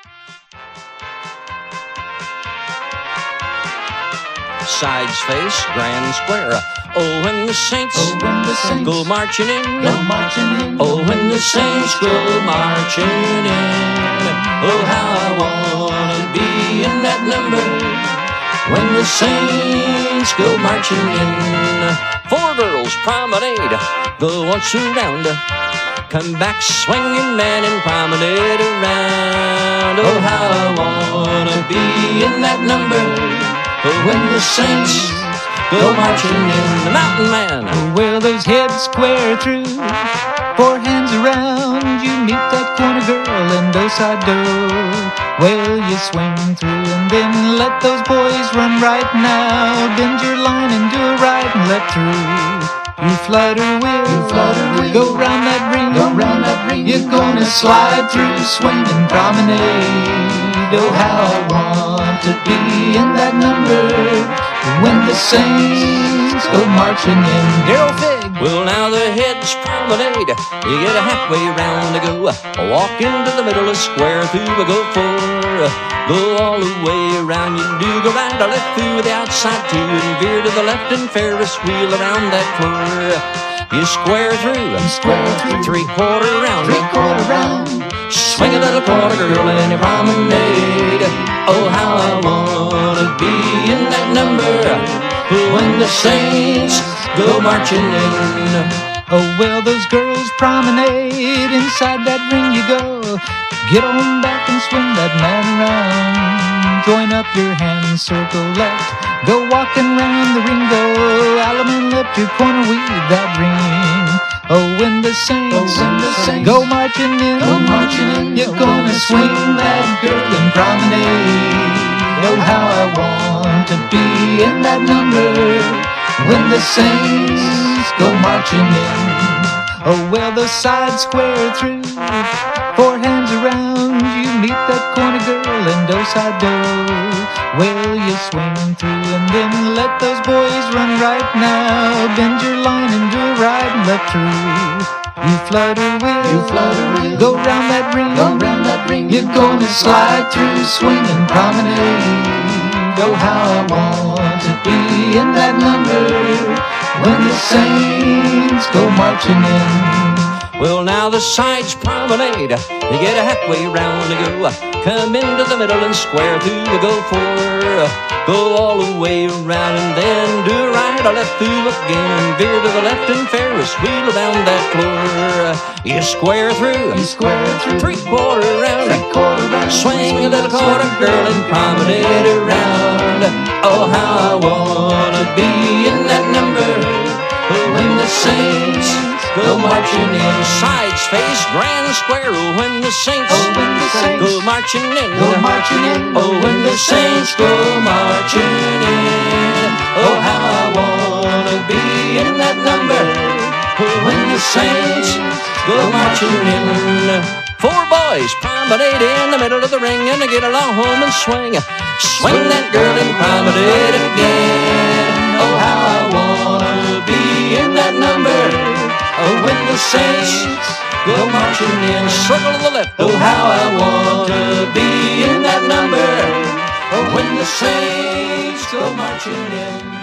Sides face, grand square. Oh, when the Saints, go marching in. Oh, when the Saints go marching in. Oh, how I wanna be in that number when the Saints go marching in. Four girls promenade, go once around, come back swinging, man, and promenade around. Oh, how I wanna be in that number when the Saints go marching in. The Mountain Man. Well, those heads square through, four hands around, you meet that corner girl and do-side-do. Well, you swing through and then let those boys run right now. Bend your line and do a right and left through. You flutter wheel, go round that ring, you're gonna slide through, swing and promenade. Oh, how I want to be in that number when the Saints go marching in. Daryl Fig. Well, now the heads promenade, you get a halfway round to go. Walk into the middle of square through, go four. Go all the way around, you do go right or left through the outside too, and veer to the left and Ferris wheel around that floor. You square through, three-quarter round, swing a little quarter girl and you promenade. Oh, how I wanna be in that number when the Saints go marching in. Oh, well, those girls promenade, inside that ring you go. Get on back and swing that man around. Join up your hands, circle left, go walking round the ring, go Alaman left your corner, weave that ring. Oh, when the Saints go marching in, you're gonna swing that girl and promenade. Oh, how I want to be in that number when the Saints go marching in. Oh, well, the sides square through, four hands around, you meet that corner girl and do-side-do. Well, you swing through and then let those boys run right now. Bend your line and do a right and left through. You flutter wheel, go round that ring, you're gonna slide through, swing and promenade. Oh, how I want to be in that number when the Saints go marching in. Well, now the sides promenade, you get a halfway round to go. Come into the middle and square through, go four. Go all the way around and then do a right or left through again. Veer to the left and Ferris wheel around that floor. You square through, three-quarter round, swing a little quarter girl and promenade around. Oh, how I wanna be in that number when the Saints go marching in. Sides face, grand square. Oh, when the Saints go marching in. Oh, when the Saints go marching in. Oh, how I wanna be in that number when the Saints go marching in. Four boys promenade in the middle of the ring, and they get along home and swing that girl and promenade again. Oh, how I wanna be in that number when the Saints go marching in. Circle to the left. Oh, how I wanna be in that number when the Saints go marching in.